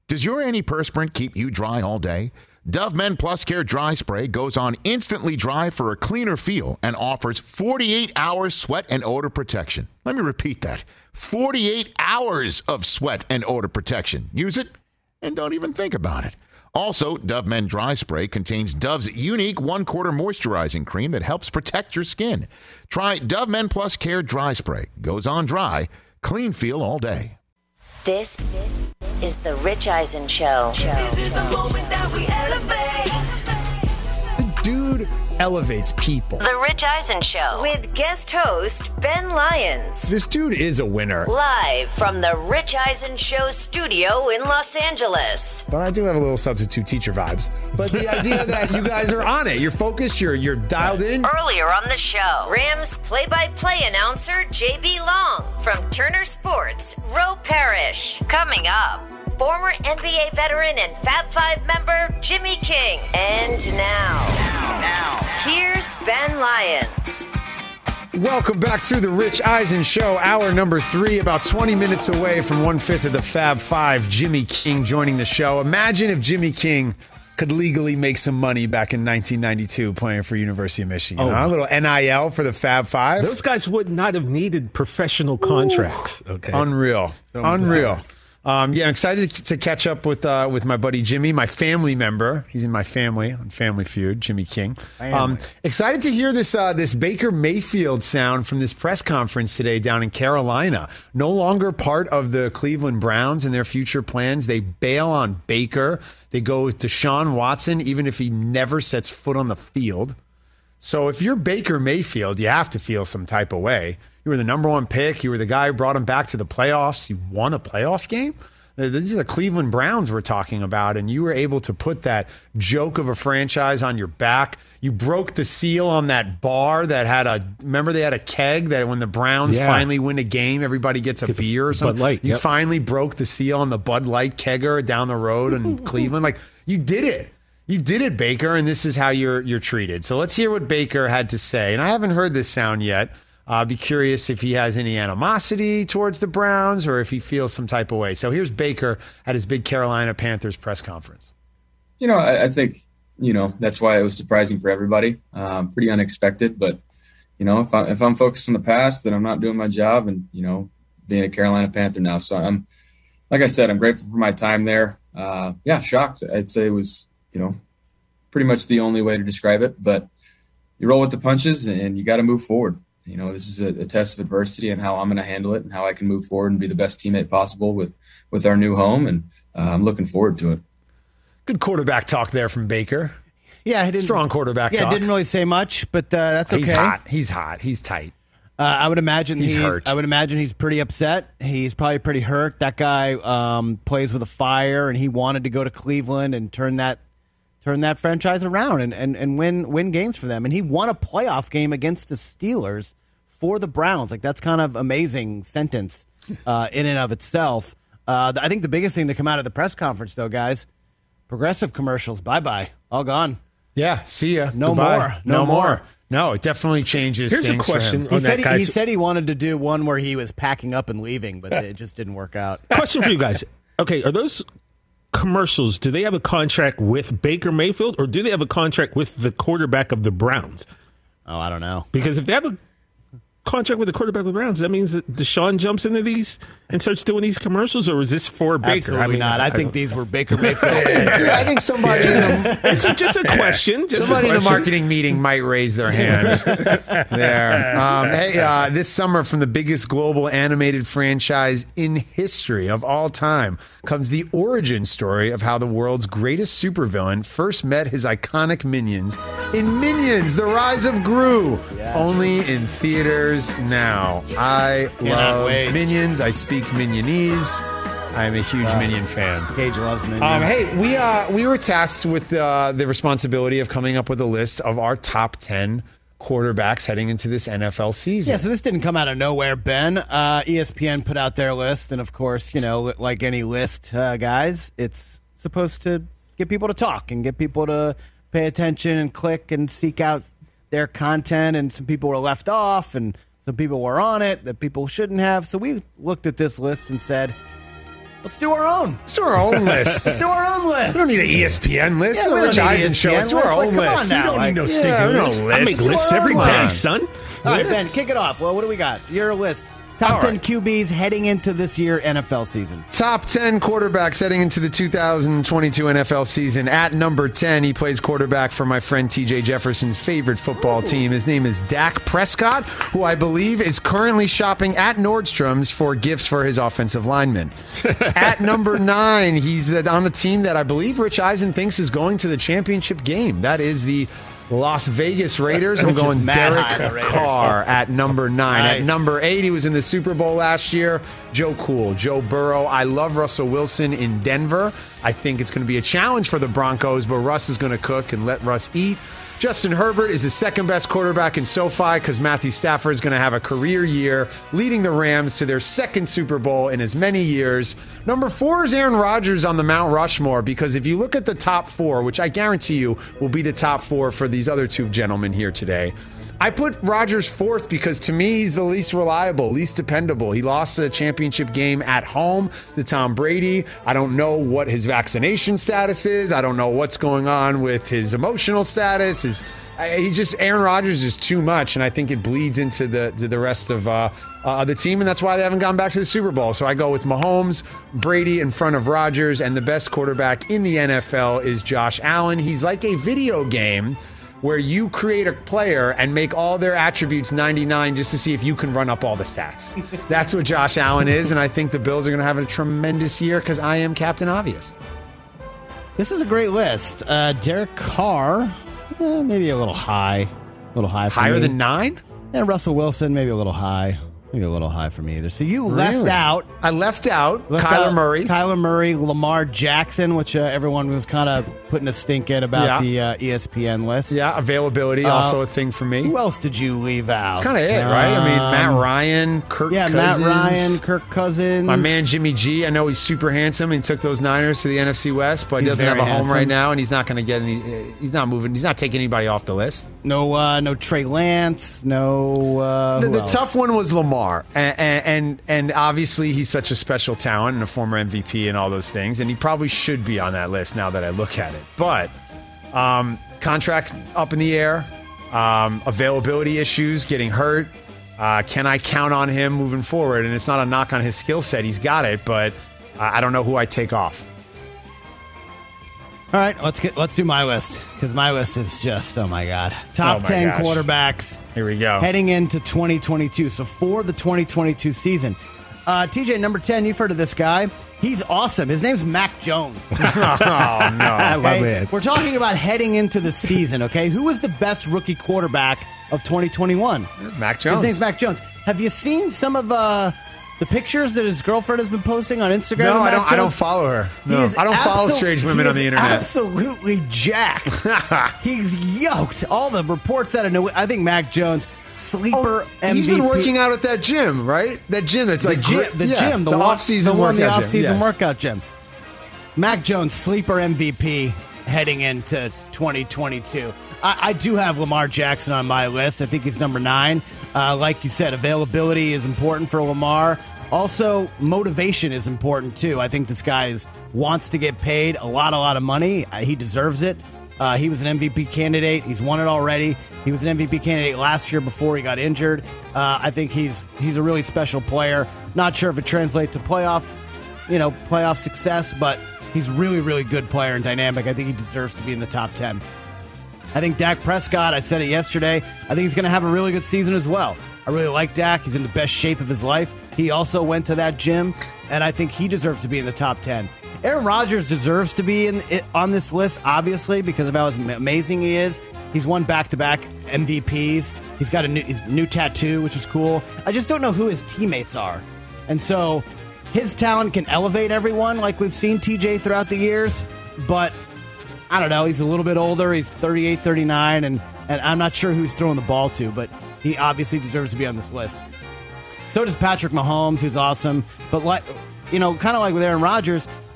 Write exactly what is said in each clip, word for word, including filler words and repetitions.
Does your antiperspirant keep you dry all day? Dove Men Plus Care Dry Spray goes on instantly dry for a cleaner feel and offers forty-eight hours sweat and odor protection. Let me repeat that. forty-eight hours of sweat and odor protection. Use it and don't even think about it. Also, Dove Men Dry Spray contains Dove's unique one-quarter moisturizing cream that helps protect your skin. Try Dove Men Plus Care Dry Spray. Goes on dry. Clean feel all day. This, this is the Rich Eisen Show. This is the moment that we elevate. The dude elevates people. The Rich Eisen Show with guest host Ben Lyons. This dude is a winner. Live from the Rich Eisen Show studio in Los Angeles. But I do have a little substitute teacher vibes. But the idea that you guys are on it, you're focused, you're you're dialed in. Earlier on the show, Rams play-by-play announcer J B Long from Turner Sports, Roe Parrish. Coming up, former N B A veteran and Fab Five member Jimmy King. And now, now, now, here's Ben Lyons. Welcome back to the Rich Eisen Show, hour number three, about twenty minutes away from one-fifth of the Fab Five. Jimmy King joining the show. Imagine if Jimmy King could legally make some money back in nineteen ninety-two playing for University of Michigan. Oh. Huh? A little N I L for the Fab Five. Those guys would not have needed professional contracts. Okay, Unreal. So Unreal. glad. Um, yeah, I'm excited to catch up with uh, with my buddy Jimmy, my family member. He's in my family on Family Feud, Jimmy King. Um, excited to hear this uh, this Baker Mayfield sound from this press conference today down in Carolina. No longer part of the Cleveland Browns and their future plans. They bail on Baker. They go with Deshaun Watson, even if he never sets foot on the field. So if you're Baker Mayfield, you have to feel some type of way. You were the number one pick. You were the guy who brought him back to the playoffs. You won a playoff game. These are the Cleveland Browns we're talking about, and you were able to put that joke of a franchise on your back. You broke the seal on that bar that had a, remember they had a keg that when the Browns Yeah. finally win a game, everybody gets a Get the beer or something. Bud Light, You yep. finally broke the seal on the Bud Light kegger down the road in Cleveland. Like, you did it. You did it, Baker, and this is how you're you're treated. So let's hear what Baker had to say. And I haven't heard this sound yet. I'll uh, be curious if he has any animosity towards the Browns or if he feels some type of way. So here's Baker at his big Carolina Panthers press conference. You know, I, I think, you know, that's why it was surprising for everybody. Um, pretty unexpected. But, you know, if, I, if I'm focused on the past, then I'm not doing my job and, you know, being a Carolina Panther now. So I'm, like I said, I'm grateful for my time there. Uh, yeah, shocked. I'd say it was, you know, pretty much the only way to describe it. But you roll with the punches and you got to move forward. You know, this is a, a test of adversity and how I'm going to handle it and how I can move forward and be the best teammate possible with, with our new home. And uh, I'm looking forward to it. Good quarterback talk there from Baker. Yeah, he didn't, Strong quarterback yeah, talk. didn't really say much, but uh, that's okay. He's hot. He's hot. He's tight. Uh, I would imagine He's he, hurt. I would imagine he's pretty upset. He's probably pretty hurt. That guy um, plays with a fire, and he wanted to go to Cleveland and turn that turn that franchise around and, and, and win win games for them. And he won a playoff game against the Steelers for the Browns. Like, that's kind of amazing sentence uh, in and of itself. Uh, I think the biggest thing to come out of the press conference, though, guys, progressive commercials, bye-bye, all gone. Yeah, see ya. No Goodbye. more. No, No more. more. No, it definitely changes Here's a things for question him. He on said that, he, guys. he said he wanted to do one where he was packing up and leaving, but it just didn't work out. Question for you guys. Okay, are those commercials, do they have a contract with Baker Mayfield or do they have a contract with the quarterback of the Browns? Oh, I don't know. Because if they have a contract with the quarterback of the Browns, that means that Deshaun jumps into these and starts doing these commercials, or is this for Baker? Absolutely I mean, not. I, I think don't- these were Baker Mayfield. I think somebody in the, It's a- just a question. Just a somebody in the question. marketing meeting might raise their hand there. Um, hey, uh, this summer from the biggest global animated franchise in history of all time comes the origin story of how the world's greatest supervillain first met his iconic minions in Minions: The Rise of Gru. Only in theaters now. I love wait. Minions. I speak Minionese. I am a huge Minion fan. Cage loves me. Um, hey, we uh, we were tasked with uh, the responsibility of coming up with a list of our top ten quarterbacks heading into this N F L season. Yeah, so this didn't come out of nowhere, Ben. Uh, E S P N put out their list, and of course, you know, like any list, uh, guys, it's supposed to get people to talk and get people to pay attention and click and seek out their content. And some people were left off, and some people were on it that people shouldn't have. So we looked at this list and said, Let's do our own. Let's do our own list. Let's do our own list. We don't need an E S P N list. Yeah, we Rich don't need Eisen E S P show. N Let's do our list. own Like, come list. on now. You don't Like, need no yeah, stinking we don't list. list. I make Let's do lists our every own day, list. son. All right, List? Ben, kick it off. Well, what do we got? Your list. Top All ten right. Q Bs heading into this year N F L season. Top ten quarterbacks heading into the two thousand twenty-two N F L season. At number ten, he plays quarterback for my friend T J Jefferson's favorite football team. His name is Dak Prescott, who I believe is currently shopping at Nordstrom's for gifts for his offensive linemen. At number nine, he's on a team that I believe Rich Eisen thinks is going to the championship game. That is the Las Vegas Raiders. I'm Which is going mad high, the Derek Raiders. Carr at number nine. Nice. At number eight, he was in the Super Bowl last year. Joe Cool, Joe Burrow. I love Russell Wilson in Denver. I think it's going to be a challenge for the Broncos, but Russ is going to cook and let Russ eat. Justin Herbert is the second best quarterback in SoFi because Matthew Stafford is going to have a career year leading the Rams to their second Super Bowl in as many years. Number four is Aaron Rodgers on the Mount Rushmore because if you look at the top four, which I guarantee you will be the top four for these other two gentlemen here today, I put Rodgers fourth because to me he's the least reliable, least dependable. He lost a championship game at home to Tom Brady. I don't know what his vaccination status is. I don't know what's going on with his emotional status. His, I- he just Aaron Rodgers is too much, and I think it bleeds into the to the rest of uh, uh, the team, and that's why they haven't gone back to the Super Bowl. So I go with Mahomes, Brady in front of Rodgers, and the best quarterback in the N F L is Josh Allen. He's like a video game where you create a player and make all their attributes ninety-nine just to see if you can run up all the stats. That's what Josh Allen is, and I think the Bills are going to have a tremendous year because I am Captain Obvious. This is a great list. Uh, Derek Carr, eh, maybe a little high. A little high for Higher me. than nine? And Russell Wilson, maybe a little high. Maybe a little high for me either. So you left Really? out I left out Left Kyler out Murray. Kyler Murray, Lamar Jackson, which uh, everyone was kind of putting a stink in about Yeah. the uh, E S P N list. Yeah, availability, also a thing for me. Who else did you leave out? Kind of it, right? I mean, Matt Um, Ryan, Kirk Yeah, Cousins. Matt Ryan, Kirk Cousins. My man Jimmy G, I know he's super handsome and took those Niners to the N F C West, but he He's doesn't have a very home handsome. right now, and he's not going to get any. He's not moving. He's not taking anybody off the list. No, uh, no Trey Lance. No. Uh, The, who the else? tough one was Lamar, and, and and and obviously he's such a special talent and a former M V P and all those things, and he probably should be on that list now that I look at it. But um, contract up in the air, um, availability issues, getting hurt. Uh, can I count on him moving forward? And it's not a knock on his skill set; he's got it, but I I don't know who I take off. All right, let's get let's do my list because my list is just oh my god, top Oh my ten gosh. quarterbacks. Here we go. Heading into twenty twenty-two. So for the twenty twenty-two season, uh, T J number ten. You've heard of this guy? He's awesome. His name's Mac Jones. Oh no! I love Okay? it. We're talking about heading into the season. Okay, who was the best rookie quarterback of twenty twenty-one? Mac Jones. His name's Mac Jones. Have you seen some of uh, the pictures that his girlfriend has been posting on Instagram? No, of I Mac don't. I don't Jones? follow her. He No, is I don't follow absol- strange women he on the is internet. Absolutely jacked. He's yoked. All the reports out of nowhere. I think Mac Jones, sleeper Oh, M V P. he's been working out at that gym, right? That gym that's The like gym, great- the yeah, gym, the, the one- off-season the one, the workout off-season gym. Yeah. workout gym. Mac Jones, sleeper M V P heading into twenty twenty-two. I, I do have Lamar Jackson on my list. I think he's number nine. Uh, like you said, availability is important for Lamar. Also, motivation is important too. I think this guy is, wants to get paid a lot, a lot of money. Uh, he deserves it. Uh, he was an M V P candidate. He's won it already. He was an M V P candidate last year before he got injured. Uh, I think he's he's a really special player. Not sure if it translates to playoff, you know, playoff success, but he's really, really good player and dynamic. I think he deserves to be in the top ten. I think Dak Prescott, I said it yesterday, I think he's going to have a really good season as well. I really like Dak. He's in the best shape of his life. He also went to that gym, and I think he deserves to be in the top ten. Aaron Rodgers deserves to be in on this list, obviously, because of how amazing he is. He's won back-to-back M V Ps. He's got a new, his new tattoo, which is cool. I just don't know who his teammates are. And so his talent can elevate everyone like we've seen T J throughout the years, but I don't know. He's a little bit older. He's thirty-eight, thirty-nine, and, and I'm not sure who he's throwing the ball to, but he obviously deserves to be on this list. So does Patrick Mahomes, who's awesome. But, like, you know, kind of like with Aaron Rodgers,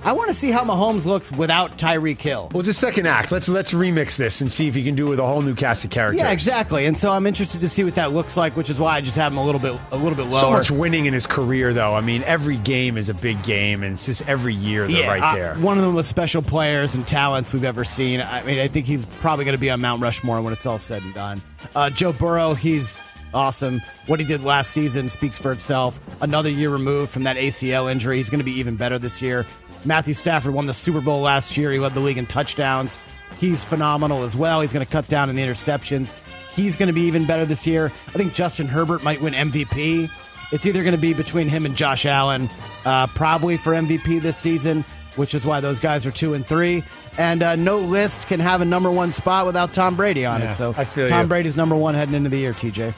I want to see how Mahomes looks without Tyreek Hill. Well, it's a second act. Let's let's remix this and see if he can do it with a whole new cast of characters. Yeah, exactly. And so I'm interested to see what that looks like, which is why I just have him a little bit a little bit lower. So much winning in his career, though. I mean, every game is a big game, and it's just every year they're yeah, right there. Uh, one of the most special players and talents we've ever seen. I mean, I think he's probably going to be on Mount Rushmore when it's all said and done. Uh, Joe Burrow, he's awesome. What he did last season speaks for itself. Another year removed from that A C L injury. He's going to be even better this year. Matthew Stafford won the Super Bowl last year. He led the league in touchdowns. He's phenomenal as well. He's going to cut down on the interceptions. He's going to be even better this year. I think Justin Herbert might win M V P. It's either going to be between him and Josh Allen, uh, probably for M V P this season, which is why those guys are two and three. And uh, no list can have a number one spot without Tom Brady on Yeah, it. So I feel Tom you. Brady's number one heading into the year, T J.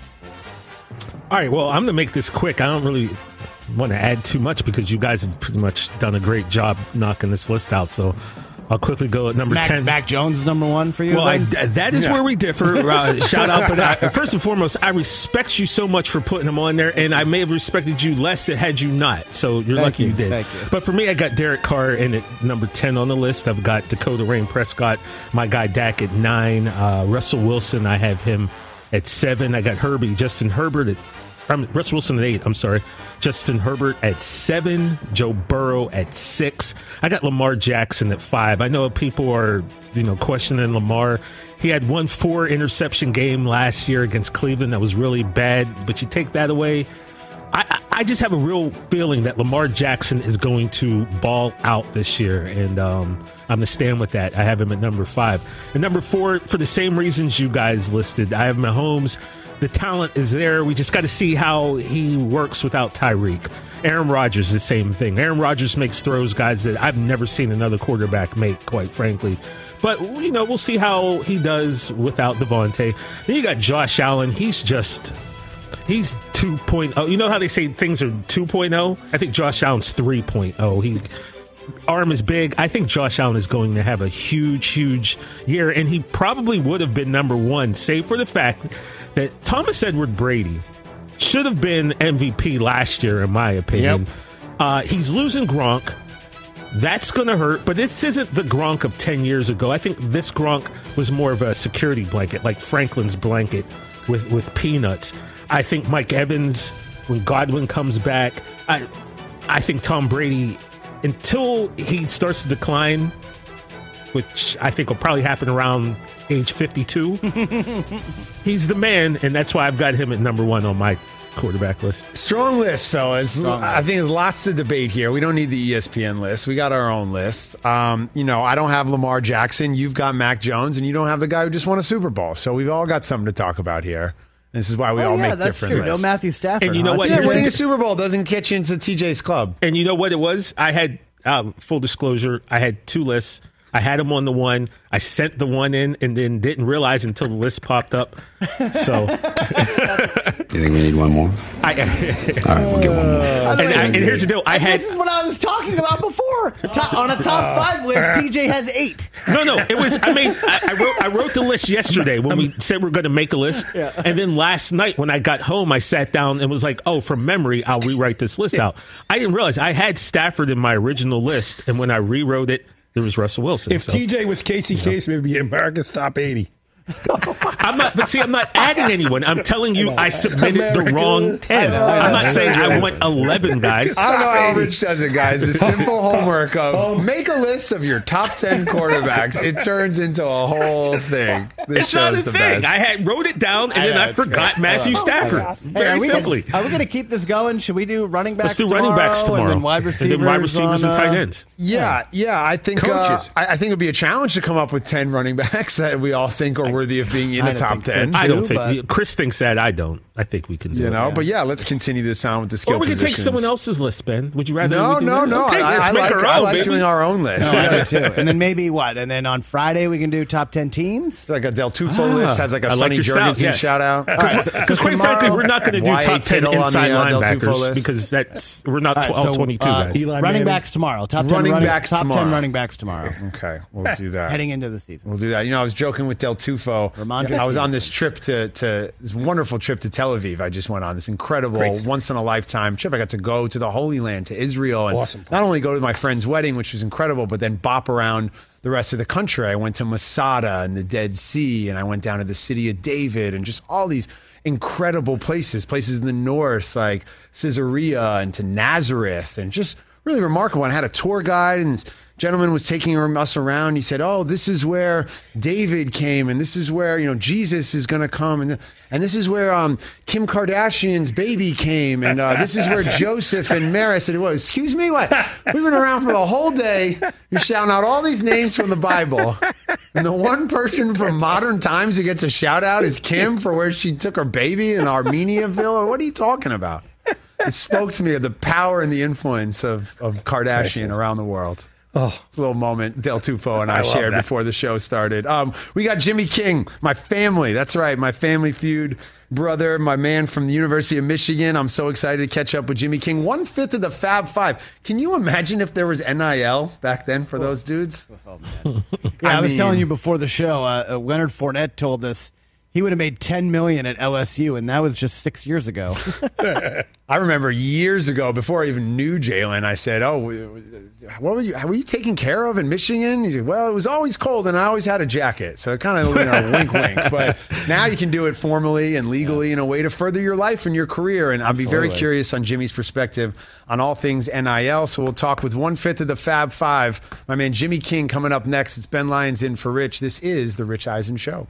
All right, well, I'm going to make this quick. I don't really want to add too much because you guys have pretty much done a great job knocking this list out. So I'll quickly go at number Mac, ten. Mac Jones is number one for you? Well, I, then? that is Yeah. where we differ. Uh, shout out, but I, first and foremost, I respect you so much for putting him on there, and I may have respected you less had you not. So you're Thank lucky you, you did. thank you. But for me, I got Derek Carr in at number ten on the list. I've got Dakota Rain Prescott, my guy Dak at nine. Uh, Russell Wilson, I have him at seven. I got Herbie, Justin Herbert at I'm Russell Wilson at eight. I'm sorry. Justin Herbert at seven. Joe Burrow at six. I got Lamar Jackson at five. I know people are, you know, questioning Lamar. He had one four interception game last year against Cleveland that was really bad, but you take that away. I, I I just have a real feeling that Lamar Jackson is going to ball out this year, and um, I'm going to stand with that. I have him at number five. And number four, for the same reasons you guys listed, I have Mahomes. The talent is there. We just got to see how he works without Tyreek. Aaron Rodgers, the same thing. Aaron Rodgers makes throws, guys, that I've never seen another quarterback make, quite frankly. But, you know, we'll see how he does without Devontae. Then you got Josh Allen. He's just... He's two point oh. You know how they say things are two point oh? I think Josh Allen's three point oh. He arm is big. I think Josh Allen is going to have a huge, huge year, and he probably would have been number one, save for the fact that Thomas Edward Brady should have been M V P last year, in my opinion. Yep. Uh, he's losing Gronk. That's going to hurt, but this isn't the Gronk of ten years ago. I think this Gronk was more of a security blanket, like Franklin's blanket with, with peanuts. I think Mike Evans, when Godwin comes back, I I think Tom Brady, until he starts to decline, which I think will probably happen around age fifty-two, he's the man, and that's why I've got him at number one on my quarterback list. Strong list, fellas. Strong I think there's lots to debate here. We don't need the E S P N list. We got our own list. Um, you know, I don't have Lamar Jackson. You've got Mac Jones, and you don't have the guy who just won a Super Bowl. So we've all got something to talk about here. This is why we oh, all yeah, make that's different true. lists. No Matthew Stafford. And you know huh? what? Yeah, Here's winning the- a Super Bowl doesn't get you into T J's club. And you know what it was? I had, um, full disclosure, I had two lists. I had them on the one. I sent the one in and then didn't realize until the list popped up. So You think we need one more? I, All right, we'll get one more. and, I, and here's the deal. I And had this is what I was talking about before. Top, on a top five list, T J has eight. no, no. It was. I mean, I, I wrote. I wrote the list yesterday when we said we are going to make a list, and then last night when I got home, I sat down and was like, "Oh, from memory, I'll rewrite this list out." I didn't realize I had Stafford in my original list, and when I rewrote it, there was Russell Wilson. If so. T J was Casey Case, maybe America's top eighty. I'm not, but see, I'm not adding anyone. I'm telling you, I submitted the America. wrong ten. I know, I I'm know. not saying I want eleven guys. I don't know how eighty. Rich does it, guys. The simple homework of make a list of your top ten quarterbacks. It turns into a whole thing. This It's not show's a the thing. best. I had wrote it down and I then know, I it's forgot great. Matthew Stafford. Hey, Very are we simply. Gonna, are we going to keep this going? Should we do running backs Let's do tomorrow? running backs tomorrow. And then wide receivers, And then wide receivers on, and tight uh, ends. Yeah, yeah. I think uh, Coaches. I, I think it would be a challenge to come up with ten running backs that we all think are worthy of being in I the don't top think so, ten. too. I don't True, think but- Chris thinks that. I don't. I think we can do You it. know, Yeah. but yeah, let's continue this on with the skill Or we can take positions. someone else's list, Ben. Would you rather? No, we do no, that? no. Okay, I, let's I make like, our I own, like baby. doing our own list. No, I Yeah. do too. And then maybe what? And then on Friday we can do top ten teams. Like a Del Tufo Ah, list has like a I like Sonny your style, Jurgensen yes. shout out. Because right, so- so quite tomorrow- frankly, we're not going to do Y A top ten Tittle on the, inside uh, Del Tufo linebackers list. because that's we're not All right, tw- all so, twenty-two uh, guys. Eli running Manning. backs tomorrow. Top ten Running running backs top tomorrow. ten running backs tomorrow. Okay, we'll do that. Heading into the season. We'll do that. You know, I was joking with Del Tufo. Ramondre I was on Stevenson. this trip to, to this wonderful trip to Tel Aviv. I just went on this incredible, Great. once in a lifetime trip. I got to go to the Holy Land, to Israel, and Awesome. not only go to my friend's wedding, which was incredible, but then bop around the rest of the country. I went to Masada and the Dead Sea, and I went down to the city of David, and just all these incredible places, places in the north like Caesarea and to Nazareth, and just really remarkable. And I had a tour guide, and this gentleman was taking us around. He said, "Oh, this is where David came, and this is where, you know, Jesus is going to come, and and this is where um, Kim Kardashian's baby came, and uh, this is where Joseph and Mary." I said, "Well, excuse me, what? We've been around for the whole day. You're shouting out all these names from the Bible, and the one person from modern times who gets a shout out is Kim for where she took her baby in Armeniaville, or what are you talking about?" It spoke to me of the power and the influence of, of Kardashian around the world. Oh, it's a little moment Del Tufo and I, I love shared that. before the show started. Um, we got Jimmy King, my family. That's right, my family feud brother, my man from the University of Michigan. I'm so excited to catch up with Jimmy King. One fifth of the Fab Five. Can you imagine if there was N I L back then for those dudes? Yeah, I, I was mean- telling you before the show. Uh, uh, Leonard Fournette told us he would have made ten million at L S U, and that was just six years ago. I remember years ago, before I even knew Jalen, I said, "Oh, what were you? Were you taken care of in Michigan?" He said, "Well, it was always cold, and I always had a jacket, so it kind of, you know, wink, wink." But now you can do it formally and legally in a way to further your life and your career. And I'll be very Absolutely. curious on Jimmy's perspective on all things N I L. So we'll talk with one fifth of the Fab Five, my man Jimmy King, coming up next. It's Ben Lyons in for Rich. This is the Rich Eisen Show.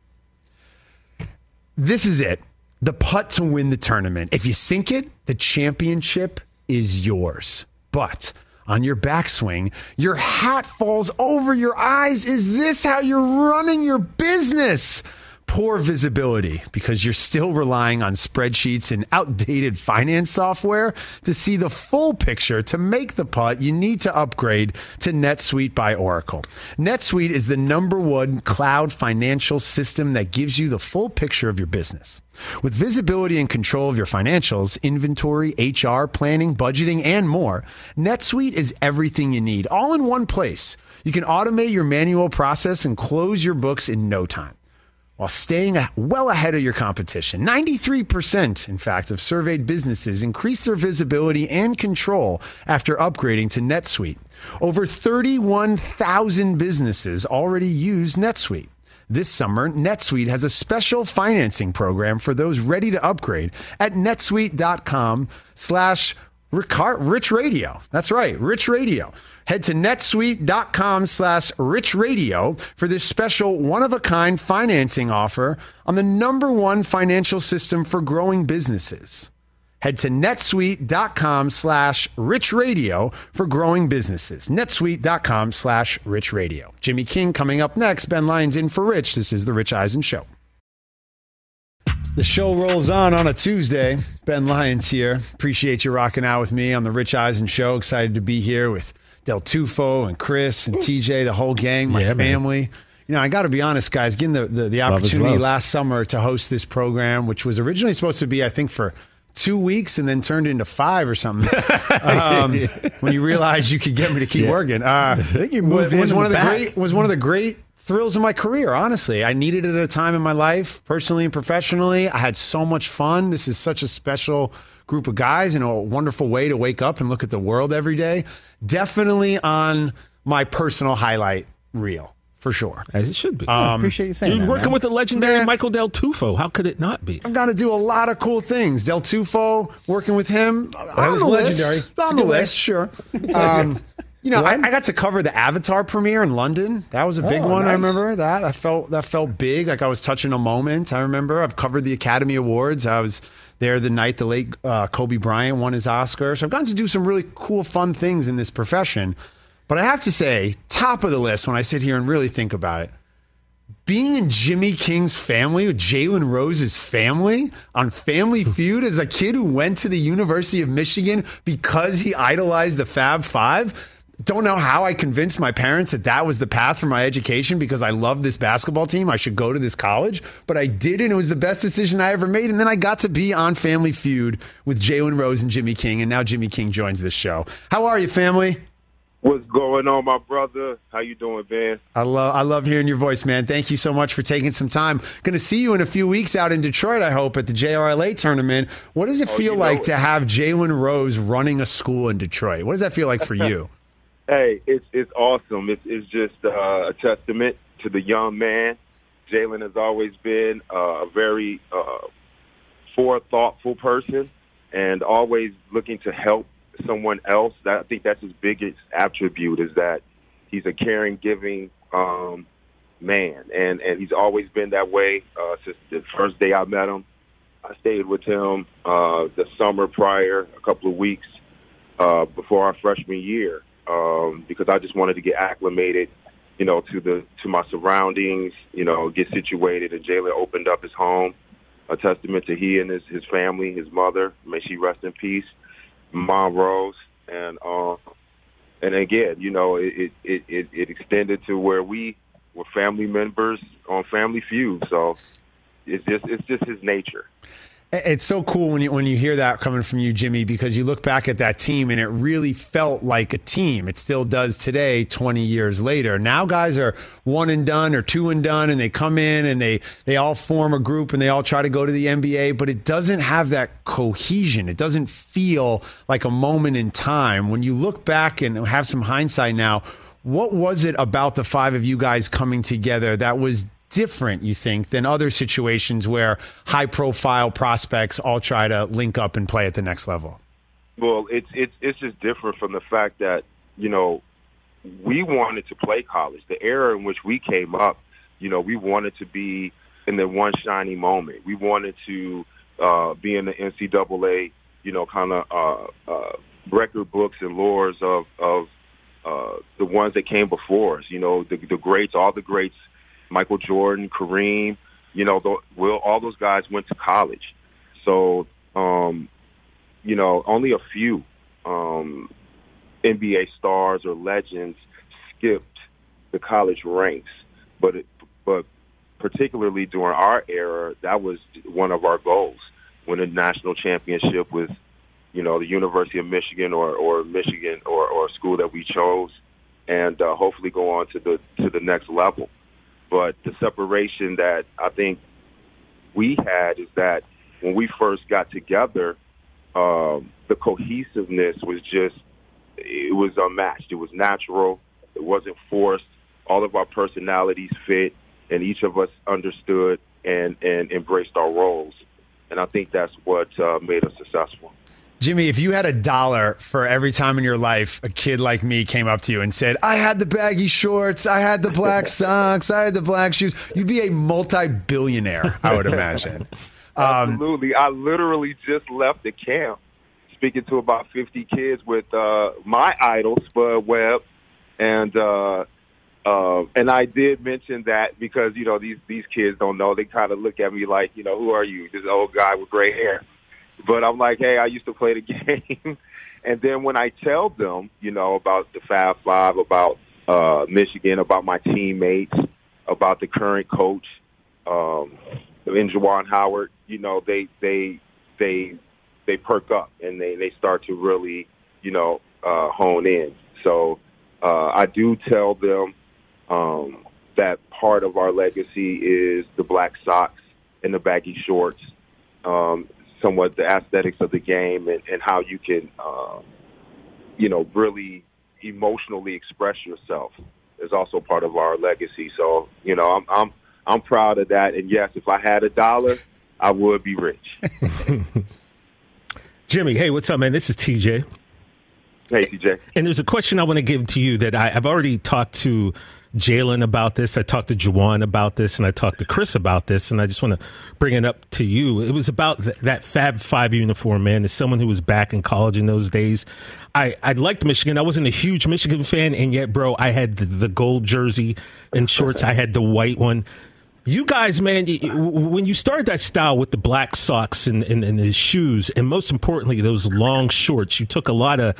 This is it. The putt to win the tournament. If you sink it, the championship is yours. But on your backswing, your hat falls over your eyes. Is this how you're running your business? Poor visibility because you're still relying on spreadsheets and outdated finance software to see the full picture. To make the putt, you need to upgrade to NetSuite by Oracle. NetSuite is the number one cloud financial system that gives you the full picture of your business. With visibility and control of your financials, inventory, H R, planning, budgeting, and more, NetSuite is everything you need, all in one place. You can automate your manual process and close your books in no time, while staying well ahead of your competition. ninety-three percent, in fact, of surveyed businesses increase their visibility and control after upgrading to NetSuite. Over thirty-one thousand businesses already use NetSuite. This summer, NetSuite has a special financing program for those ready to upgrade at netsuite.com slash Rich Radio. That's right, Rich Radio. Head to netsuite.com slash Rich Radio for this special one-of-a-kind financing offer on the number one financial system for growing businesses. Head to netsuite.com slash Rich Radio for growing businesses. netsuite.com slash Rich Radio. Jimmy King coming up next. Ben Lyons in for Rich. This is the Rich Eisen Show. The show rolls on on a Tuesday. Ben Lyons here. Appreciate you rocking out with me on the Rich Eisen Show. Excited to be here with Del Tufo and Chris and T J, the whole gang, my Yeah, man. family. You know, I got to be honest, guys, getting the, the, the Love is opportunity love. last summer to host this program, which was originally supposed to be, I think, for two weeks and then turned into five or something. um, when you realized you could get me to keep Yeah. working. Uh, I think you was, moved in was in one the of the back. great was one of the great thrills of my career, honestly. I needed it at a time in my life, personally and professionally. I had so much fun. This is such a special group of guys and a wonderful way to wake up and look at the world every day. Definitely on my personal highlight reel, for sure. As it should be. I appreciate you saying You're that, working man. with the legendary Man. Michael Del Tufo. How could it not be? I've got to do a lot of cool things. Del Tufo, working with him. on is the legendary. list. On the list, sure. Um, you know, I, I got to cover the Avatar premiere in London. That was a big Oh, one. I nice. remember that. I felt that felt big. Like I was touching a moment. I remember. I've covered the Academy Awards. I was there the night the late uh, Kobe Bryant won his Oscar. So I've gotten to do some really cool, fun things in this profession. But I have to say, top of the list when I sit here and really think about it, being in Jimmy King's family, with Jalen Rose's family, on Family Feud as a kid who went to the University of Michigan because he idolized the Fab Five, don't know how I convinced my parents that that was the path for my education because I love this basketball team. I should go to this college, but I did, and it was the best decision I ever made. And then I got to be on Family Feud with Jalen Rose and Jimmy King, and now Jimmy King joins this show. How are you, family? What's going on, my brother? How you doing, man? I love I love hearing your voice, man. Thank you so much for taking some time. Going to see you in a few weeks out in Detroit, I hope, at the J R L A tournament. What does it Oh, feel you know like it. to have Jalen Rose running a school in Detroit? What does that feel like for you? Hey, it's it's awesome. It's it's just uh, a testament to the young man. Jalen has always been uh, a very uh, forethoughtful person and always looking to help someone else. That, I think that's his biggest attribute is that he's a caring, giving um, man, and and he's always been that way uh, since the first day I met him. I stayed with him uh, the summer prior, a couple of weeks uh, before our freshman year. Um, because I just wanted to get acclimated, you know, to the to my surroundings, you know, get situated. And Jalen opened up his home, a testament to he and his, his family, his mother, may she rest in peace, Mom Rose, and uh, and again, you know, it it, it it extended to where we were family members on Family Feud. So it's just it's just his nature. It's so cool when you when you hear that coming from you, Jimmy, because you look back at that team and it really felt like a team. It still does today, twenty years later. Now guys are one and done or two and done, and they come in and they they all form a group and they all try to go to the N B A, but it doesn't have that cohesion. It doesn't feel like a moment in time. When you look back and have some hindsight now, what was it about the five of you guys coming together that was different, you think, than other situations where high-profile prospects all try to link up and play at the next level? Well, it's it's it's just different from the fact that, you know, we wanted to play college. The era in which we came up, you know, we wanted to be in the one shiny moment. We wanted to uh, be in the N C double A, you know, kind of uh, uh, record books and lores of of uh, the ones that came before us. You know, the, the greats, all the greats. Michael Jordan, Kareem, you know, the, Will, all those guys went to college. So, um, you know, only a few um, N B A stars or legends skipped the college ranks. But, it, but particularly during our era, that was one of our goals, win a national championship with, you know, the University of Michigan or, or Michigan or, or a school that we chose, and uh, hopefully go on to the to the next level. But the separation that I think we had is that when we first got together, um, the cohesiveness was just, it was unmatched. It was natural. It wasn't forced. All of our personalities fit, and each of us understood and, and embraced our roles. And I think that's what uh, made us successful. Jimmy, if you had a dollar for every time in your life a kid like me came up to you and said, I had the baggy shorts, I had the black socks, I had the black shoes, you'd be a multi-billionaire, I would imagine. Um, Absolutely. I literally just left the camp speaking to about fifty kids with uh, my idol, Spud Webb. And uh, uh, and I did mention that because, you know, these, these kids don't know. They kind of look at me like, you know, who are you? This old guy with gray hair. But I'm like, hey, I used to play the game. And then when I tell them, you know, about the Fab Five, about uh, Michigan, about my teammates, about the current coach, um, in Juwan Howard, you know, they they they they perk up and they, they start to really, you know, uh, hone in. So uh, I do tell them um, that part of our legacy is the black socks and the baggy shorts. Um, somewhat the aesthetics of the game and, and how you can, uh, you know, really emotionally express yourself is also part of our legacy. So, you know, I'm I'm I'm proud of that. And yes, if I had a dollar, I would be rich. Jimmy, hey, what's up, man? This is T J. Hey, T J. And there's a question I want to give to you that I, I've already talked to Jalen about this. I talked to Juwan about this, and I talked to Chris about this, and I just want to bring it up to you. It was about th- that Fab Five uniform, man. As someone who was back in college in those days, I, I liked Michigan. I wasn't a huge Michigan fan, and yet, bro, I had the, the gold jersey and shorts. I had the white one. You guys, man, when you started that style with the black socks and, and, and the shoes, and most importantly, those long shorts, you took a lot of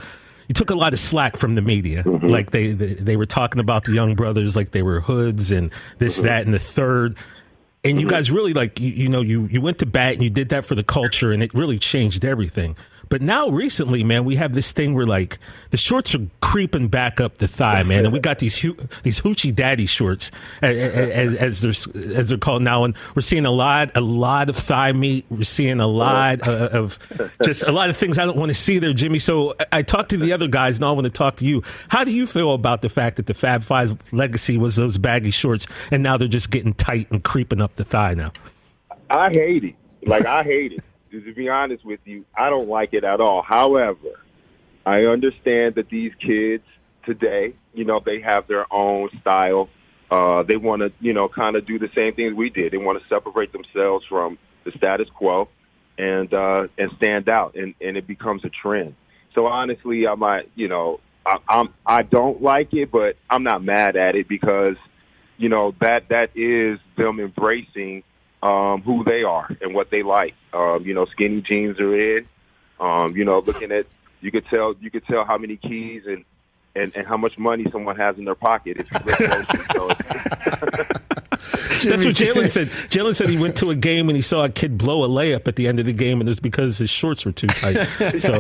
you took a lot of slack from the media. Mm-hmm. Like they, they they were talking about the young brothers like they were hoods and this, mm-hmm. that, and the third. And you guys really, like, you, you know, you, you went to bat and you did that for the culture, and it really changed everything. But now recently, man, we have this thing where, like, the shorts are creeping back up the thigh, man. And we got these hu- these hoochie daddy shorts, as, as, they're, as they're called now. And we're seeing a lot, a lot of thigh meat. We're seeing a lot of, of just a lot of things I don't want to see there, Jimmy. So I, I talked to the other guys, and I want to talk to you. How do you feel about the fact that the Fab Five's legacy was those baggy shorts, and now they're just getting tight and creeping up the thigh now? I hate it. Like, I hate it. To be honest with you, I don't like it at all. However, I understand that these kids today, you know, they have their own style. Uh, they want to, you know, kind of do the same things we did. They want to separate themselves from the status quo and uh, and stand out, and, and it becomes a trend. So honestly, I might, you know, I, I'm I don't like it, but I'm not mad at it because, you know, that that is them embracing Um, who they are and what they like. Um, you know, skinny jeans are in. Um, you know, looking at you could tell you could tell how many keys and, and, and how much money someone has in their pocket if you look closely. So that's what Jalen said. Jalen said he went to a game and he saw a kid blow a layup at the end of the game, and it was because his shorts were too tight. So,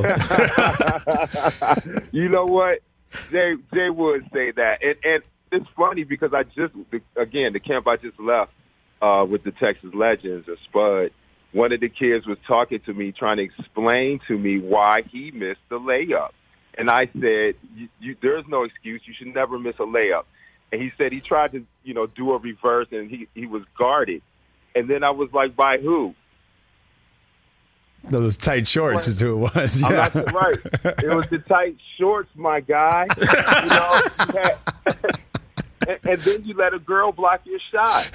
you know what, Jay Jay would say that, and and it's funny because I just again the camp I just left. Uh, with the Texas Legends, or Spud, one of the kids was talking to me, trying to explain to me why he missed the layup. And I said, you, you, there's no excuse. You should never miss a layup. And he said he tried to, you know, do a reverse, and he, he was guarded. And then I was like, by who? Those tight shorts is who it was. I'm Yeah. not right. It was the tight shorts, my guy. You know, you had, and, and then you let a girl block your shot.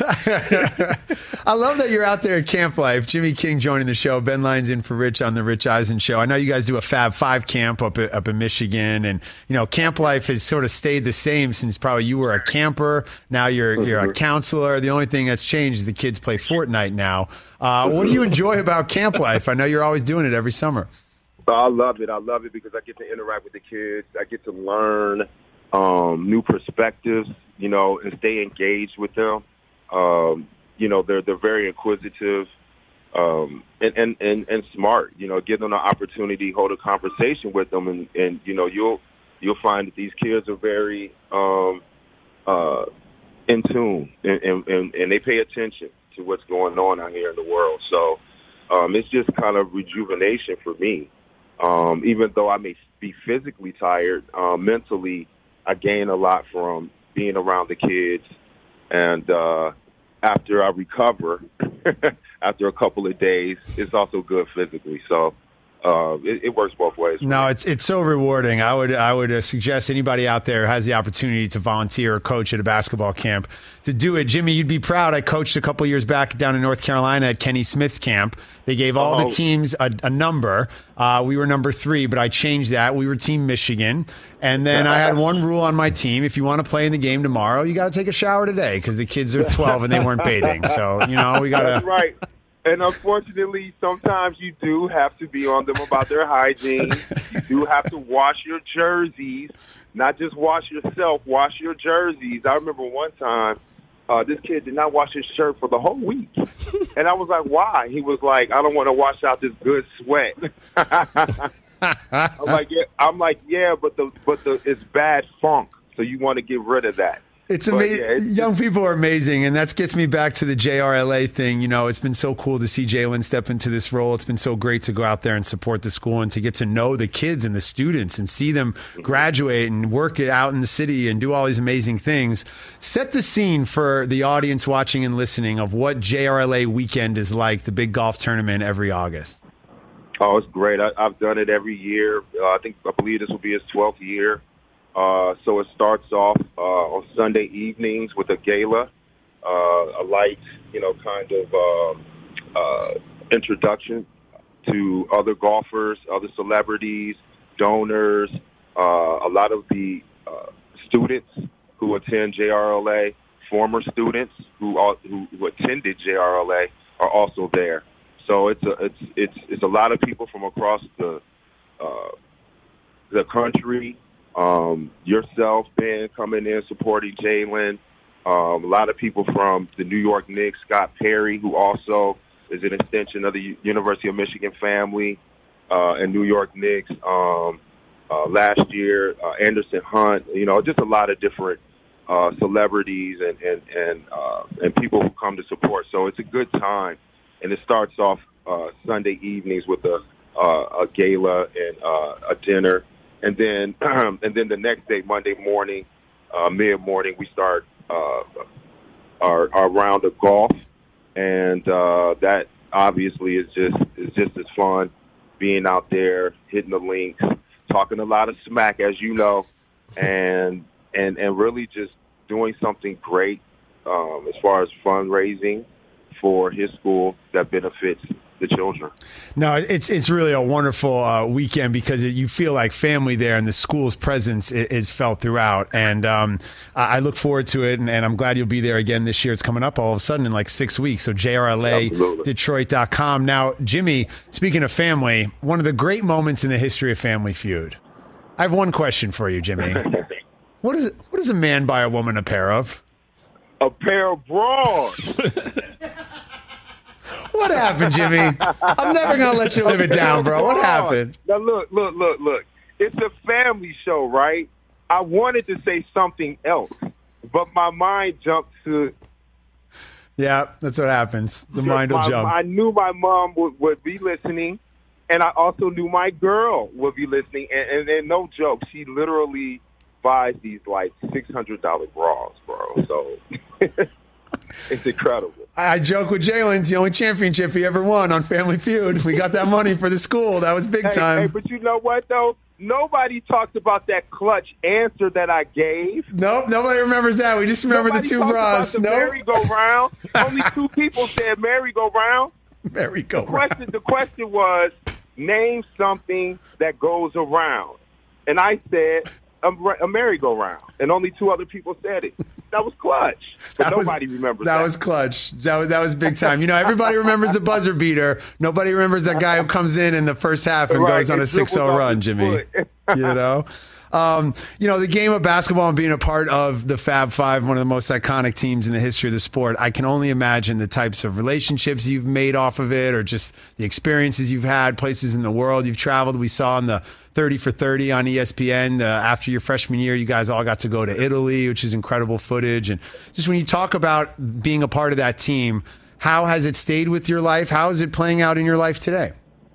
I love that you're out there at Camp Life. Jimmy King joining the show. Ben Lyons in for Rich on the Rich Eisen Show. I know you guys do a Fab Five camp up up in Michigan, and you know Camp Life has sort of stayed the same since probably you were a camper. Now you're mm-hmm. you're a counselor. The only thing that's changed is the kids play Fortnite now. Uh, what do you enjoy about Camp Life? I know you're always doing it every summer. I love it. I love it because I get to interact with the kids. I get to learn um, new perspectives, you know, and stay engaged with them. Um, you know, they're they're very inquisitive um, and, and, and, and smart. You know, give them an opportunity, hold a conversation with them, and, and you know, you'll you'll find that these kids are very um, uh, in tune and, and, and they pay attention to what's going on out here in the world. So um, it's just kind of rejuvenation for me. Um, even though I may be physically tired, uh, mentally I gain a lot from being around the kids. And uh, after I recover, after a couple of days, it's also good physically. So uh, it, it works both ways. No, it's it's so rewarding. I would I would uh, suggest anybody out there who has the opportunity to volunteer or coach at a basketball camp to do it. Jimmy, you'd be proud. I coached a couple years back down in North Carolina at Kenny Smith's camp. They gave all oh. the teams a, a number. Uh, we were number three, but I changed that. We were Team Michigan. And then I had one rule on my team. If you want to play in the game tomorrow, you got to take a shower today because the kids are twelve and they weren't bathing. So, you know, we got to. That's right. And unfortunately, sometimes you do have to be on them about their hygiene. You do have to wash your jerseys, not just wash yourself, wash your jerseys. I remember one time uh, this kid did not wash his shirt for the whole week. And I was like, why? He was like, I don't want to wash out this good sweat. I'm like, yeah, I'm like, yeah, but the but the it's bad funk, so you want to get rid of that. It's amazing. Yeah, Young people are amazing, and that gets me back to the J R L A thing. You know, it's been so cool to see Jalen step into this role. It's been so great to go out there and support the school and to get to know the kids and the students and see them graduate and work it out in the city and do all these amazing things. Set the scene for the audience watching and listening of what J R L A weekend is like, the big golf tournament every August. Oh, it's great. I, I've done it every year. Uh, I think I believe this will be his twelfth year. Uh, so it starts off uh, on Sunday evenings with a gala, uh, a light, you know, kind of um, uh, introduction to other golfers, other celebrities, donors, uh, a lot of the uh, students who attend J R L A, former students who, are, who who attended J R L A are also there. So it's a it's it's it's a lot of people from across the uh, the country. Um, yourself, Ben, coming in supporting Jalen. Um, a lot of people from the New York Knicks, Scott Perry, who also is an extension of the U- University of Michigan family, uh, and New York Knicks. Um, uh, last year, uh, Anderson Hunt. You know, just a lot of different uh, celebrities and and and, uh, and people who come to support. So it's a good time, and it starts off uh, Sunday evenings with a uh, a gala and uh, a dinner. And then, and then the next day, Monday morning, uh, mid morning, we start uh, our, our round of golf, and uh, that obviously is just is just as fun. Being out there, hitting the links, talking a lot of smack, as you know, and and and really just doing something great um, as far as fundraising for his school that benefits the children. No, it's it's really a wonderful uh, weekend because it, you feel like family there, and the school's presence is, is felt throughout. And um, I look forward to it, and, and I'm glad you'll be there again this year. It's coming up all of a sudden in like six weeks. So J R L A Detroit dot com. Now, Jimmy, speaking of family, one of the great moments in the history of Family Feud. I have one question for you, Jimmy. What is what does a man buy a woman a pair of? A pair of bras. What happened, Jimmy? I'm never going to let you live it down, bro. What happened? Now, look, look, look, look. It's a family show, right? I wanted to say something else, but my mind jumped to... Yeah, that's what happens. The mind will my, jump. I knew my mom would, would be listening, and I also knew my girl would be listening. And, and, and no joke, she literally buys these, like, six hundred dollars bras, bro. So... It's incredible. I joke with Jalen. It's the only championship he ever won on Family Feud. We got that money for the school. That was big hey, time. Hey, but you know what, though? Nobody talks about that clutch answer that I gave. Nope, nobody remembers that. We just remember nobody the two bras. The nope. merry-go-round. Only two people said merry-go-round. Merry-go-round. The question, the question was, name something that goes around. And I said, a, a merry-go-round. And only two other people said it. That was clutch. But that nobody was, remembers that. That was clutch. That was, that was big time. You know, everybody remembers the buzzer beater. Nobody remembers that guy who comes in in the first half and right, goes on a six oh run, Jimmy. You know? Um, you know, the game of basketball and being a part of the Fab Five, one of the most iconic teams in the history of the sport, I can only imagine the types of relationships you've made off of it, or just the experiences you've had, places in the world you've traveled. We saw in the thirty for thirty on E S P N, uh, after your freshman year, you guys all got to go to Italy, which is incredible footage. And just when you talk about being a part of that team, how has it stayed with your life? How is it playing out in your life today?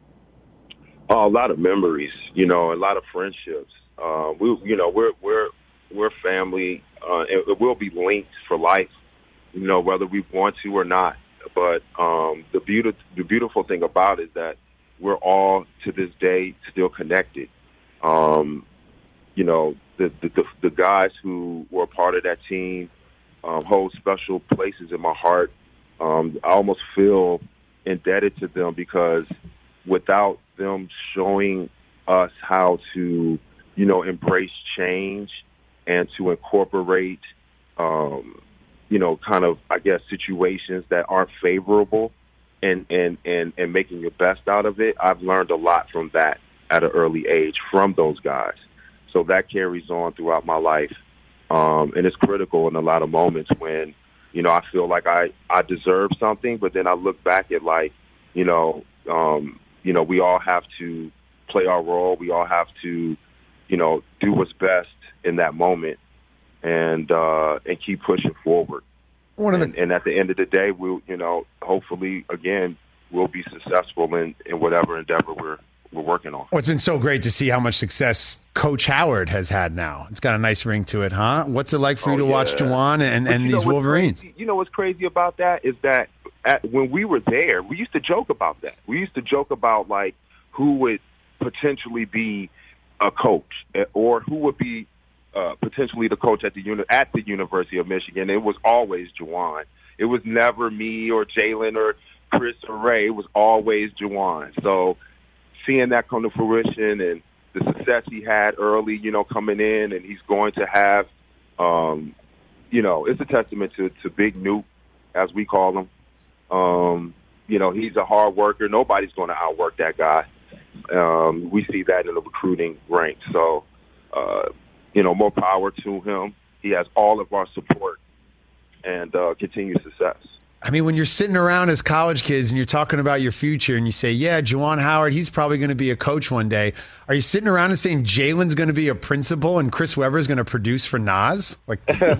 Oh, a lot of memories, you know, a lot of friendships. Uh, we, you know, we're we're we're family. Uh, it, it will be linked for life, you know, whether we want to or not. But um, the beautiful the beautiful thing about it is that we're all to this day still connected. Um, you know, the, the the the guys who were a part of that team um, hold special places in my heart. Um, I almost feel indebted to them because without them showing us how to, you know, embrace change and to incorporate, um, you know, kind of, I guess, situations that aren't favorable and, and, and, and making your best out of it. I've learned a lot from that at an early age from those guys. So that carries on throughout my life. Um, and it's critical in a lot of moments when, you know, I feel like I, I deserve something, but then I look back at like, you know, um, you know, we all have to play our role. We all have to, you know, do what's best in that moment and uh, and keep pushing forward. One of the- and, and at the end of the day, we'll, you know, hopefully, again, we'll be successful in, in whatever endeavor we're we're working on. Well, it's been so great to see how much success Coach Howard has had now. It's got a nice ring to it, huh? What's it like for you oh, to yeah. watch Juwan and, and these Wolverines? Crazy, you know what's crazy about that is that at, when we were there, we used to joke about that. We used to joke about, like, who would potentially be a coach or who would be uh, potentially the coach at the uni- at the University of Michigan. It was always Juwan. It was never me or Jalen or Chris or Ray. It was always Juwan. So seeing that come to fruition and the success he had early, you know, coming in, and he's going to have, um, you know, it's a testament to, to Big Nuke, as we call him. Um, you know, he's a hard worker. Nobody's going to outwork that guy. Um, we see that in the recruiting ranks. So, uh, you know, more power to him. He has all of our support and uh, continued success. I mean, when you're sitting around as college kids and you're talking about your future and you say, yeah, Juwan Howard, he's probably going to be a coach one day. Are you sitting around and saying Jalen's going to be a principal and Chris Webber's going to produce for Nas? Like,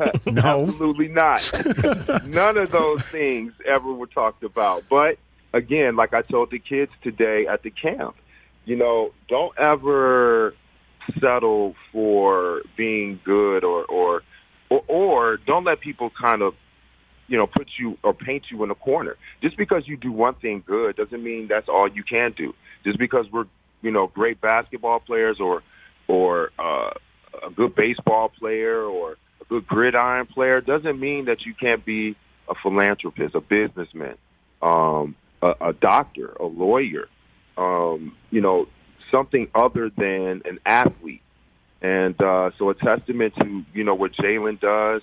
no. Absolutely not. None of those things ever were talked about. But, again, like I told the kids today at the camp, you know, don't ever settle for being good or, or, or, or don't let people kind of, you know, put you or paint you in a corner. Just because you do one thing good doesn't mean that's all you can do. Just because we're, you know, great basketball players or or uh, a good baseball player or a good gridiron player doesn't mean that you can't be a philanthropist, a businessman, um, a, a doctor, a lawyer, um, you know, something other than an athlete. And uh, so a testament to, you know, what Jalen does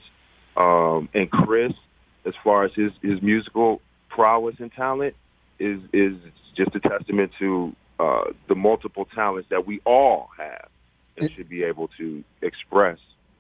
um, and Chris, as far as his, his musical prowess and talent, is is just a testament to uh, the multiple talents that we all have and should be able to express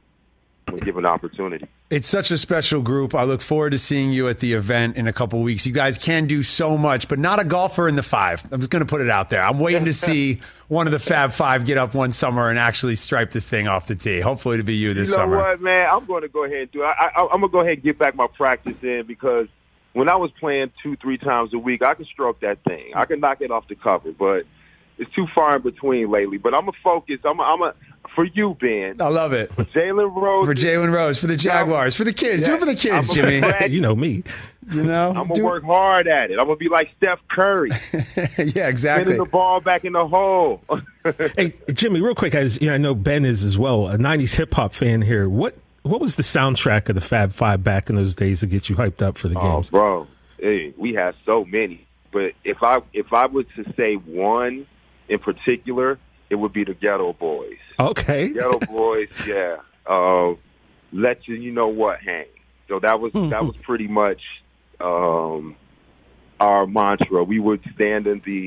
when given opportunity. It's such a special group. I look forward to seeing you at the event in a couple of weeks. You guys can do so much, but not a golfer in the five. I'm just going to put it out there. I'm waiting to see one of the Fab Five get up one summer and actually stripe this thing off the tee. Hopefully to be you this you know summer. What, man? I'm going to go ahead and do it. I, I, I'm going to go ahead and get back my practice in because when I was playing two, three times a week, I could stroke that thing. I could knock it off the cover, but it's too far in between lately. But I'm going to focus. I'm a, I'm a, for you, Ben. I love it. For Jalen Rose. For Jalen Rose. For the Jaguars. For the kids. Yeah, do it for the kids, I'm Jimmy. a, You know me. You know, I'm going to work hard at it. I'm going to be like Steph Curry. Yeah, exactly. Sending the ball back in the hole. Hey, Jimmy, real quick, as you know, I know Ben is as well, a nineties hip-hop fan here. What what was the soundtrack of the Fab Five back in those days to get you hyped up for the Oh, games? bro. Hey, we had so many. But if I if I was to say one in particular, it would be the Ghetto Boys. Okay. Ghetto Boys, yeah. Uh, let you, you know what, hang. So that was that was pretty much um, our mantra. We would stand in the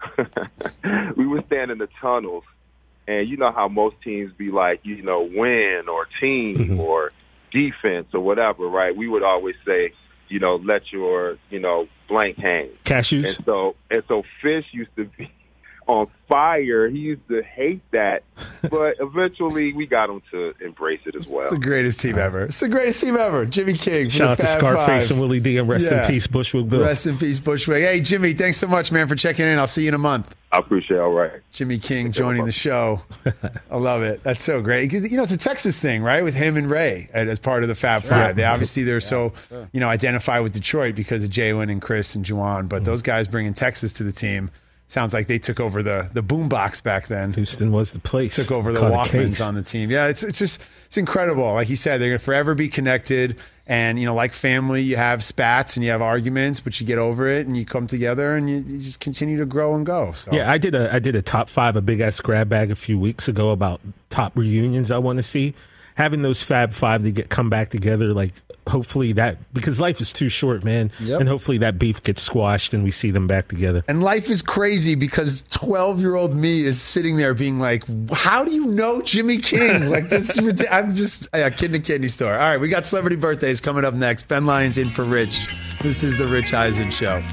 we would stand in the tunnels, and you know how most teams be like, you know, win or team Mm-hmm. or defense or whatever, right? We would always say, you know, let your, you know, blank hang. Cashews. And so and so Fish used to be on fire. He used to hate that, but eventually we got him to embrace it as well. It's the greatest team ever. It's the greatest team ever. Jimmy King. Shout out to Scarface Five. and Willie D, and rest Yeah. in peace, Bushwick Bill. Rest in peace, Bushwick. Hey, Jimmy, thanks so much, man, for checking in. I'll see you in a month. I appreciate it. All right. Jimmy King joining the show. I love it. That's so great. 'Cause, you know, it's a Texas thing, right? With him and Ray as part of the Fab Five. They obviously they're so, you know, identify with Detroit because of Jalen and Chris and Juwan. But those guys bringing Texas to the team sounds like they took over the the boombox back then. Houston was the place. Took over the Caught a Walkmans case. on the team. Yeah, it's it's just it's incredible. Like he said, they're gonna forever be connected. And you know, like family, you have spats and you have arguments, but you get over it and you come together and you, you just continue to grow and go. So. Yeah, I did a I did a top five, a big ass grab bag a few weeks ago about top reunions I want to see. Having those Fab Five to get come back together, like hopefully that, because life is too short, man. Yep. And hopefully that beef gets squashed and we see them back together. And life is crazy because twelve-year-old me is sitting there being like, how do you know Jimmy King? Like, this is ridiculous. I'm just, yeah, kid in a candy store. All right, we got celebrity birthdays coming up next. Ben Lyons in for Rich. This is the Rich Eisen Show.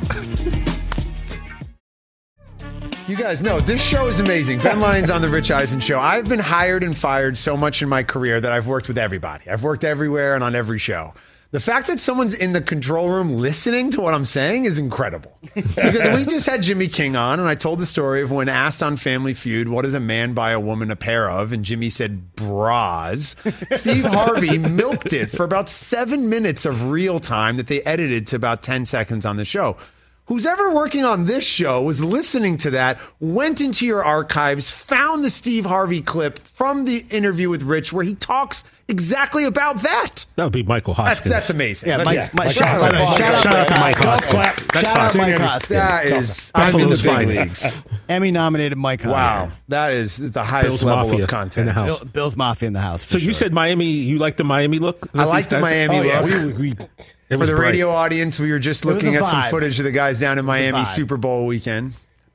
You guys know this show is amazing. Ben Lyons on the Rich Eisen Show. I've been hired and fired so much in my career that I've worked with everybody. I've worked everywhere and on every show. The fact that someone's in the control room listening to what I'm saying is incredible. Because we just had Jimmy King on, and I told the story of when asked on Family Feud, what does a man buy a woman a pair of? And Jimmy said, bras. Steve Harvey milked it for about seven minutes of real time that they edited to about ten seconds on the show. Who's ever working on this show was listening to that, went into your archives, found the Steve Harvey clip from the interview with Rich where he talks exactly about that. That would be Michael That's, Hoskins. that's amazing. Yeah, That's- Mike, Mike, shout shout, out, out, shout out, Shout out to Mike Golf Hoskins. clap. That's Shout out awesome. Mike Hoskins. That is, I'm in the Buffalo's big finest. leagues. Emmy nominated Mike Wow, Hoskins. that is the highest Bill's level Mafia of content. in the house. Bill, Bill's Mafia in the house. For So sure. you said Miami, you like the Miami look? I like the Miami Oh, yeah. look. We, we, It For was the bright. radio audience, we were just was looking a at some vibe. footage of the guys down in was a Miami vibe. Super Bowl weekend.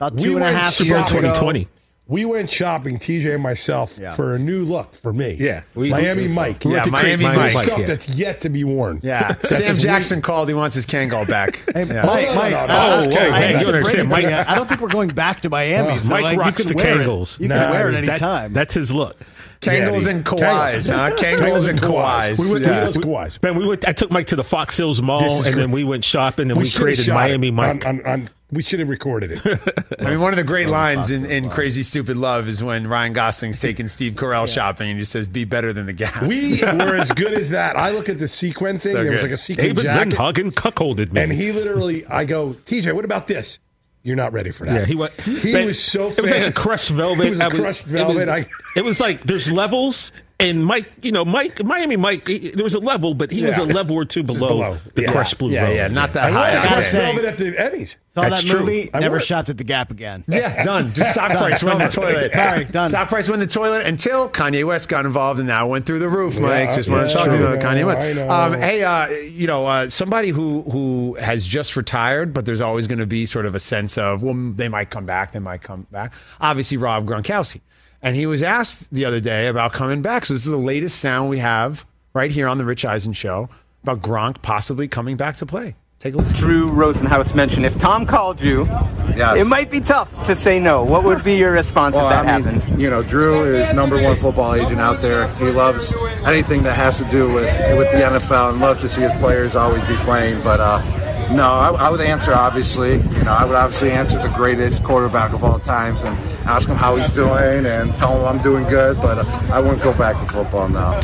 About two and a went half Super Bowl years twenty ago. twenty. We went shopping, T J and myself, Yeah. for a new look for me. Yeah. We- Miami we- Mike. we Yeah, went to Miami Miami Mike. Mike, Stuff yeah. that's yet to be worn. Yeah. Sam just Jackson called. He wants his Kangol back. Hey, Yeah. Mike, Oh, no, Mike, no, no, I- no. I- Okay, I okay, hate you to bring understand, it to Mike- you. I don't think we're going back to Miami. Oh, so Mike like, rocks you can the wear it. Kangles. You can Nah, wear it that- any time. That's his look. Kangles Yeah, and dude. Kawhis, huh? Kangles and Kawhis. We went Yeah. to those Kawhis. Man, we went. I took Mike to the Fox Hills This Mall, is and then great. we went shopping, and we, should've created shot Miami it Mike. on- on- on- we should have recorded it. I mean, one of the great lines in, in Crazy Stupid Love is when Ryan Gosling's taking Steve Carell shopping and he says, "Be better than the gas." We were as good as that. I look at the sequin thing. So there was good. like a sequin David jacket. Lindhagen cuckolded me. And he literally, I go, T J, what about this? You're not ready for that. Yeah, he went. He but was so It was like a fancy. crushed velvet. It was a I crushed it velvet. was, I- it was like there's levels, and Mike, you know, Mike, Miami Mike, he- there was a level, but he was Yeah. a level or two below, below. the Yeah. crushed blue yeah, velvet. yeah, not that I high. wore gotta crushed say- velvet at the Emmys. Saw That's that true. movie. I Never wore it. shopped at the Gap again. Yeah, done. Just stock price went the toilet. Sorry, done. Stock price went the toilet until Kanye West got involved, and now it went through the roof. Mike, Yeah, just wanted to yeah, talk to you about true. Kanye I West. know. Um, hey, uh, you know, uh, somebody who who has just retired, but there's always going to be sort of a sense of, well, they might come back, they might come back. Obviously, Rob Gronkowski, and he was asked the other day about coming back. So this is the latest sound we have right here on the Rich Eisen Show about Gronk possibly coming back to play. Take a listen. Drew Rosenhaus mentioned if Tom called you, Yes. it might be tough to say no. What would be your response Well, if that I mean, happens? you know, Drew is number one football agent out there. He loves anything that has to do with with the N F L and loves to see his players always be playing. But uh, no, I, I would answer obviously. You know, I would obviously answer the greatest quarterback of all times and ask him how he's doing and tell him I'm doing good. But uh, I wouldn't go back to football now.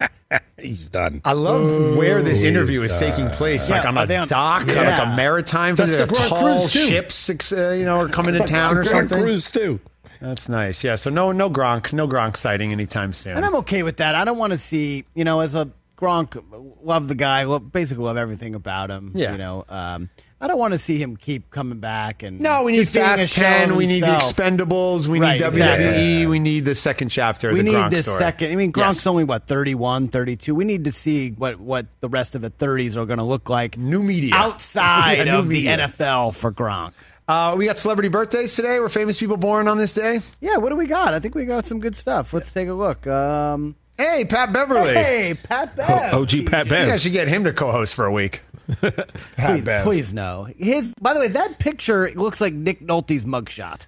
He's done. I love where this Ooh, interview is he's taking done. place, Yeah, like on are a they on- dock, Yeah. like a maritime. That's the Grand tall Cruise, too. ships, uh, you know, are coming to town or Grand something. Cruise too. That's nice. Yeah. So no, no Gronk, no Gronk sighting anytime soon. And I'm okay with that. I don't want to see, you know, as a Gronk, love the guy, love, basically love everything about him. Yeah. You know, um, I don't want to see him keep coming back. And No, we need just being a Fast shell ten. of We need the himself. Expendables. We Right, need W W E. exactly. We need the second chapter of We the need Gronk this story. second. I mean, Gronk's Yes. only, what, thirty-one, thirty-two? We need to see what, what the rest of the thirties are going to look like. New media. Outside Yeah, new of the media. N F L for Gronk. Uh, we got celebrity birthdays today. Were famous people born on this day? Yeah, what do we got? I think we got some good stuff. Let's take a look. Um, Hey, Pat Beverly. hey, Pat Bev. O G Pat You guys Bev. should get him to co-host for a week. Please, Bev. please no. His. By the way, that picture looks like Nick Nolte's mugshot.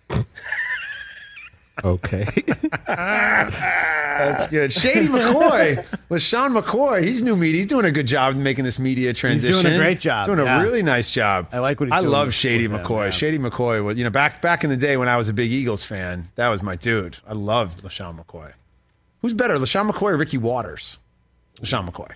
Okay. That's good. Shady McCoy. LaShawn McCoy. He's new media. He's doing a good job making this media transition. doing a great job, Doing yeah. a really nice job. I like what he's I doing love with- Shady with him, McCoy. yeah. Shady McCoy was, you know, back back in the day when I was a big Eagles fan, that was my dude. I loved LaShawn McCoy. Who's better, LaShawn McCoy or Ricky Waters? LaShawn McCoy.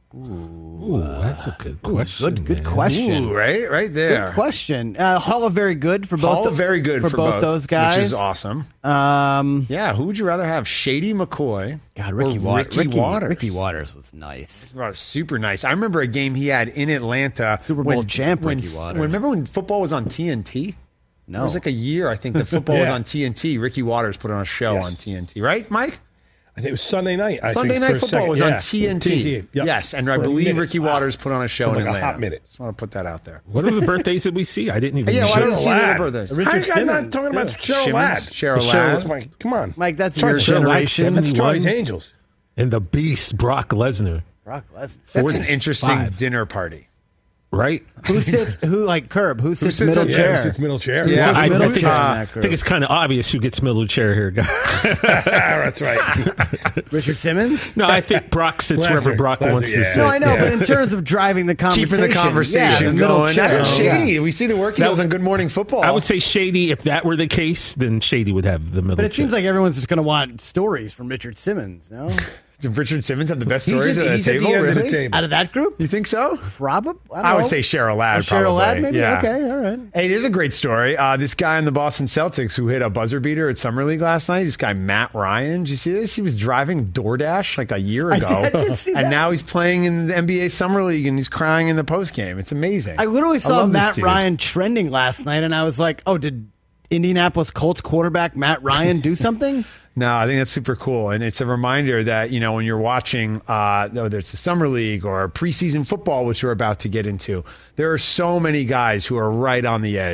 Ooh, that's a good question. Good, good man. question. Ooh, right, right there. Good question. Uh, Hall of very good for both. Hall the- of very good for, for, both, those guys, which is awesome. Um, Yeah, who would you rather have, Shady McCoy? God, Ricky, or Wa- Ricky, Ricky Waters? Ricky Waters was nice. Oh, super nice. I remember a game he had in Atlanta. Super Bowl when, champ when, Ricky Waters. when- remember when football was on T N T? No, It was like a year, I think, that football was Yeah. on T N T. Ricky Waters put on a show Yes. on T N T, right, Mike? I think it was Sunday night. I Sunday think, Night for a Football second. was Yeah. on T N T. Yep. Yes, and I For a believe minute. Ricky Waters put on a show For in like a Atlanta. hot minute. Just want to put that out there. What are the birthdays that we see? I didn't even. Yeah, why know. don't you see the Ladd. birthdays? Richard I'm not Simmons, talking about too. Cheryl Ladd. Cheryl Cheryl Ladd. Ladd. Like, come on. Mike, that's Charlie your Sheen, like generation. That's Charlie's seventy-one. Angels. And the Beast, Brock Lesnar, Brock Lesnar. That's an interesting forty-five. dinner party. right? Who sits? Who like Curb? Who sits, sits middle on- Yeah, chair? it sits middle chair. Yeah, sits I, middle I think, chair it's, in I that group? think it's kind of obvious who gets middle chair here, guys. That's right. Richard Simmons. No, I think Brock sits Lesnar. wherever Brock Lesnar, wants yeah. to sit. No, I know, Yeah. but in terms of driving the conversation, Keeping the yeah, conversation the middle going. chair. That's Yeah. Shady. We see the work he That- does on Good Morning Football. I would say Shady. If that were the case, then Shady would have the middle. But it chair. seems like everyone's just going to want stories from Richard Simmons. No, Did Richard Simmons have the best He's stories at, at the he's at table? the end really? of the table. out of that group, You think so? probably. I, don't I would know. say Cheryl Ladd. Oh, Cheryl probably. Ladd, maybe. Yeah. Okay, all right. Hey, there's a great story. Uh, this guy in the Boston Celtics who hit a buzzer beater at Summer League last night, this guy Matt Ryan. Did you see this? He was driving DoorDash like a year I ago. did- I did see And that. now he's playing in the N B A Summer League and he's crying in the postgame. It's amazing. I literally saw love this Matt dude. Ryan trending last night, and I was like, "Oh, did Indianapolis Colts quarterback Matt Ryan do something?" No, I think that's super cool. And it's a reminder that, you know, when you're watching, uh, whether it's the Summer League or preseason football, which we're about to get into, there are so many guys who are right on the edge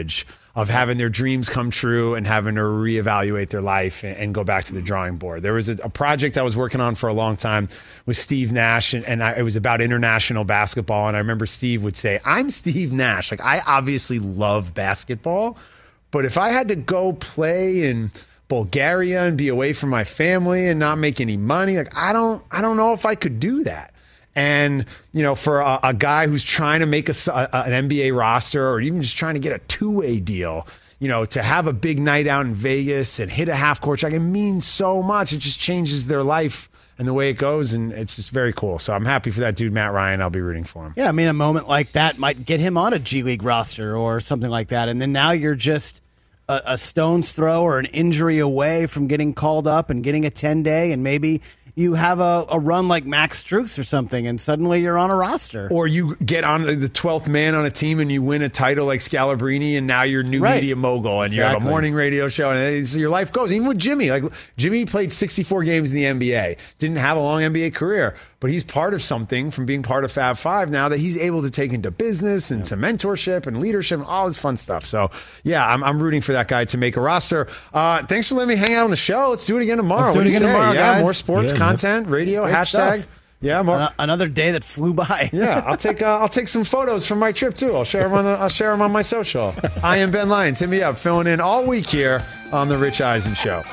of having their dreams come true and having to reevaluate their life and, and go back to the drawing board. There was a, a project I was working on for a long time with Steve Nash, and, and I, it was about international basketball. And I remember Steve would say, I'm Steve Nash. Like, I obviously love basketball, but if I had to go play in Bulgaria and be away from my family and not make any money, like, I don't, I don't know if I could do that. And, you know, for a, a guy who's trying to make a, a, an N B A roster or even just trying to get a two-way deal, you know, to have a big night out in Vegas and hit a half-court shot, it means so much. It just changes their life and the way it goes, and it's just very cool. So I'm happy for that dude, Matt Ryan. I'll be rooting for him. Yeah, I mean, a moment like that might get him on a G League roster or something like that, and then now you're just a, a stone's throw or an injury away from getting called up and getting a ten-day, and maybe you have a, a run like Max Strus or something, and suddenly you're on a roster. Or you get on the twelfth man on a team and you win a title like Scalabrini, and now you're new right. media mogul, and exactly. you have a morning radio show, and it's, your life goes. Even with Jimmy, like Jimmy played sixty-four games in the N B A, didn't have a long N B A career, but he's part of something from being part of Fab Five now that he's able to take into business and yeah. to mentorship and leadership and all this fun stuff. So yeah, I'm, I'm rooting for that guy to make a roster. Uh, thanks for letting me hang out on the show. Let's do it again tomorrow. Let's do what it do again say? tomorrow, yeah, guys. More sports Yeah, content, radio, Great hashtag. Stuff. Yeah, more. An- another day that flew by. yeah, I'll take uh, I'll take some photos from my trip too. I'll share them on the, I'll share them on my social. I am Ben Lyons. Hit me up, filling in all week here on the Rich Eisen Show.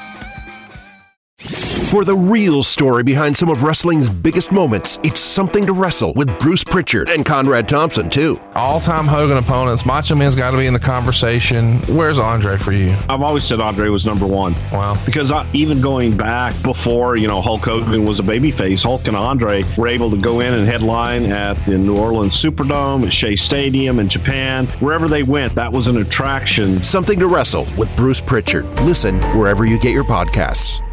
For the real story behind some of wrestling's biggest moments, it's Something to Wrestle with Bruce Pritchard and Conrad Thompson, too. All-time Hogan opponents. Macho Man's got to be in the conversation. Where's Andre for you? I've always said Andre was number one. Wow. Because I, even going back before, you know, Hulk Hogan was a babyface, Hulk and Andre were able to go in and headline at the New Orleans Superdome, at Shea Stadium in Japan. Wherever they went, that was an attraction. Something to Wrestle with Bruce Pritchard. Listen wherever you get your podcasts.